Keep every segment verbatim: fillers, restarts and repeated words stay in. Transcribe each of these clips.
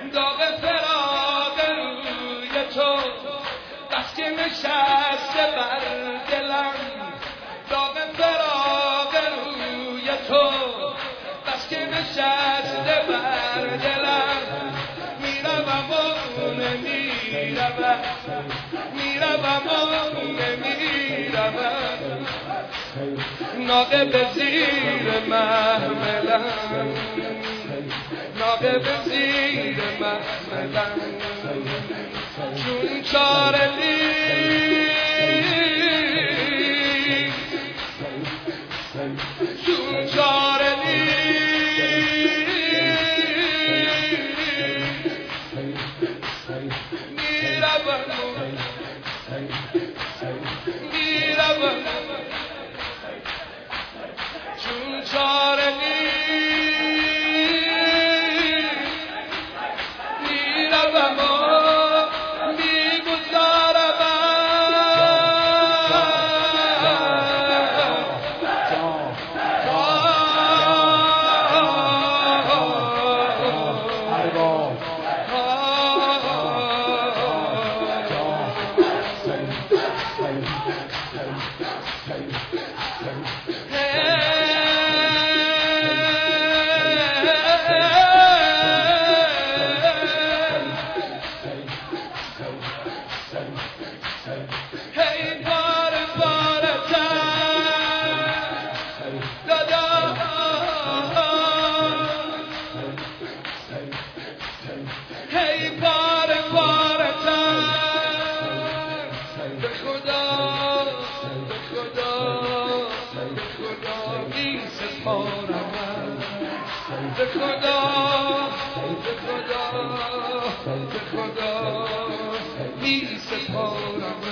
داغ فراق روی تو بس که نشسته بر دلم، داغ فراق روی تو بس که نشسته بر دلم. میروم و نمیروم، میروم و نمیروم، ناقه به زیر محملم، ناقه به زیر محملم. چون چاره نیست، چون چاره نیست، میروم میروم، چون چاره نیست، میروم و میگذارم. هی بار بارتر دادا، هی بار بارتر به خدا، به خدا، به خدا می سپارم، به خدا، به خدا، به خدا می سپارم.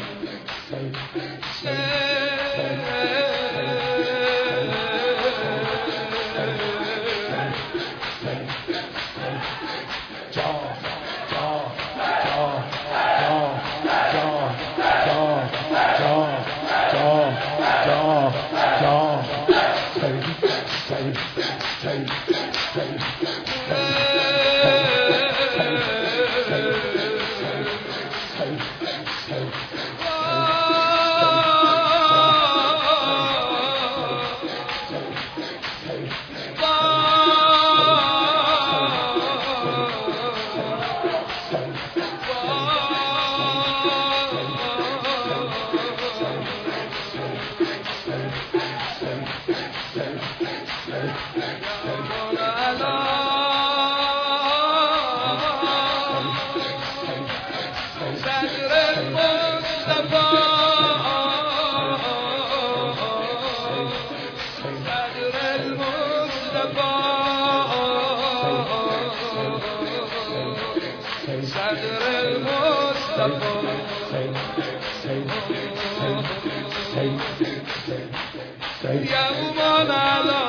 یوم علا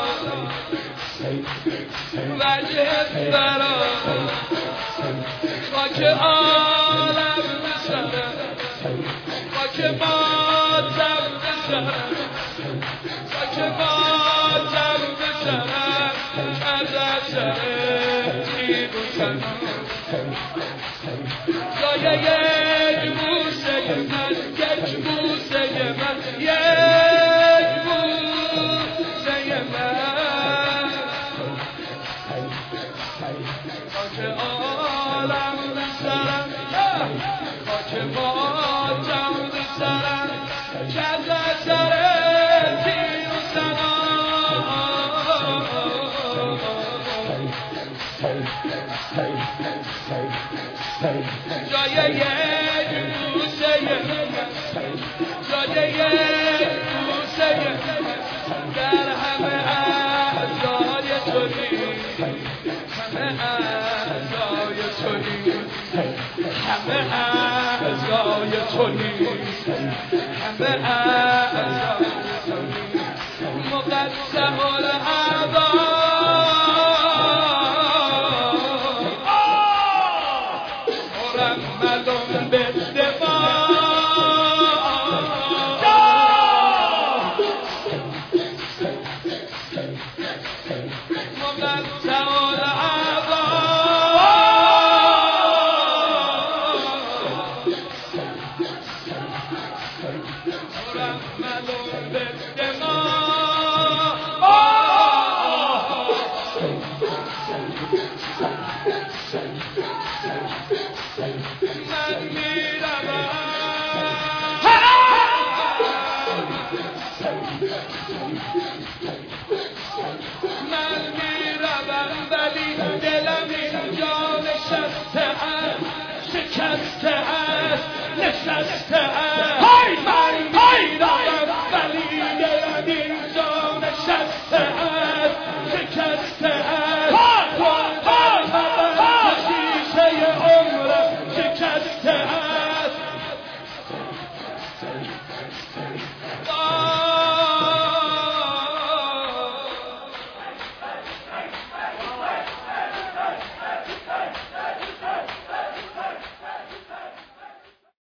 وجه برا خاک عالم بسرم، خاک ماتم بسرم، خاک ماتم بسرم، از اثر تیغ و تنم. جای یک بوسه من، یک بوسه من، یک بوسه من، خاک عالم بسرم، خاک ماتم بسرم، از اثر تیغ و تنم. جای یک بوسه من، جای یک بوسه من، در همه اعضای تویی، همه اعضای تویی، همه اعضای تویی، همه اعضای تویی، مقدم الاعضا.